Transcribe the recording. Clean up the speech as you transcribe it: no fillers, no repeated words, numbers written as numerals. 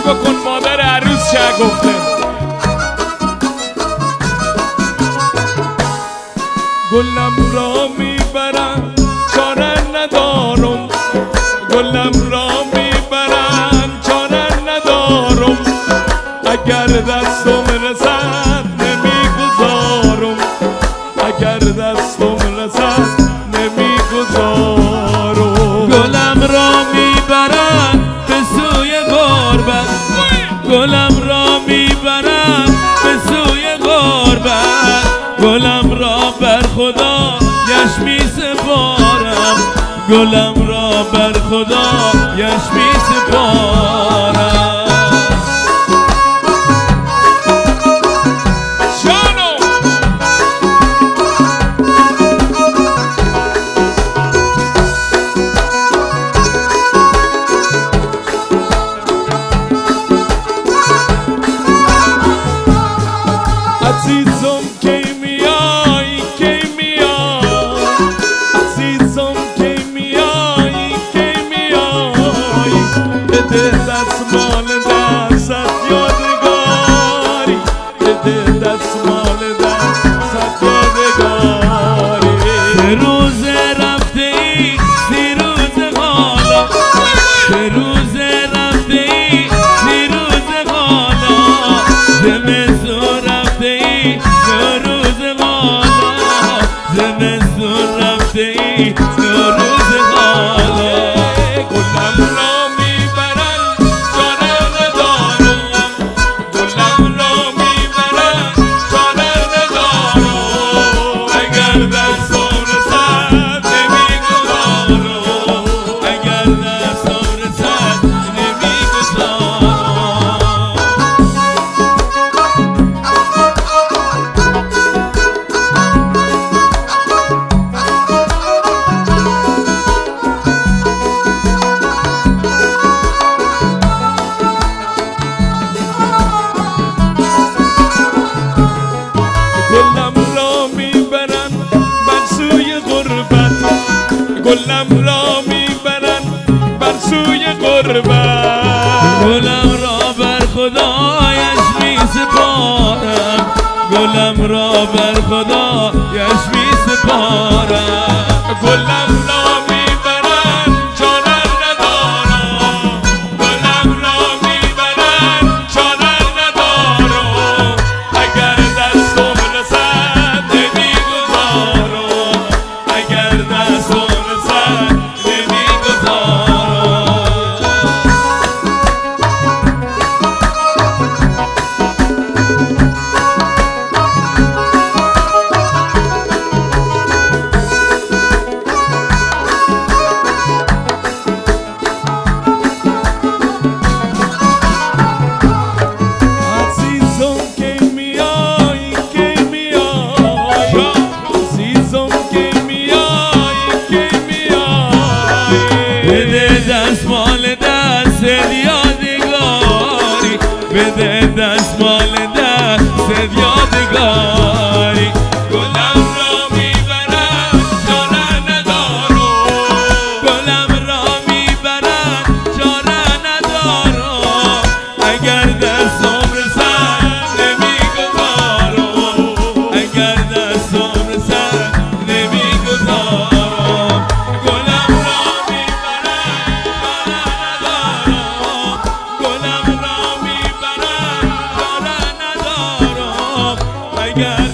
بکن مادر عروس چه گفته. گلم را میبرن چاره ندارم، گلم را میبرن چاره ندارم، اگر دستم رسد نمیگذارم، اگر دستم رسد نمیگذارم. گلم را میبرن به سوی غربت، گلم را میبرن به سوی غربت، گلم را بر خدا یش میسپارم، گلم را بر خدا یش میسپارم. عزیزم کی میای کی میای، عزیزم کی میای کی میای، بده دستمال دستت یادگاری، بده دستمال دستت یادگاری. سه روز رفته ای سی روز حالا، سه روز رفته ای سی روز حالا، زمستون رفته ای دو روز حالا، زمستون رفته ای دو روز حالا. گلم را میبرن چاره ندارم، گلم را میبرن چاره ندارم، اگر دستم رسد نمیگذارم، اگر دستم رسد نمیگذارم. گلم را میبرن بر سوی غربت، گلم را میبرن بر سوی غربت، گلم را بر خدایش میسپارم، گلم را بر خدایش میسپارم. گلم را میبرن چاره ندارم، گلم را میبرن چاره ندارم، اگر دستم رسد نمیگذارم، اگر دستم رسد نمیگذارم. عزیزم کی میای کی میای، عزیزم کی میای کی میای، بده دستمال دست یادگاری، بده دستمال دست یادگاری. گلم را میبرن چاره ندارم، گلم را میبرن چاره ندارم، اگر دستم رسد نمیگذارم، اگر دستم رسد نمیگذارم. گلم را میبرن چاره ندارم، گلم را میبرن چاره ندارم، اگر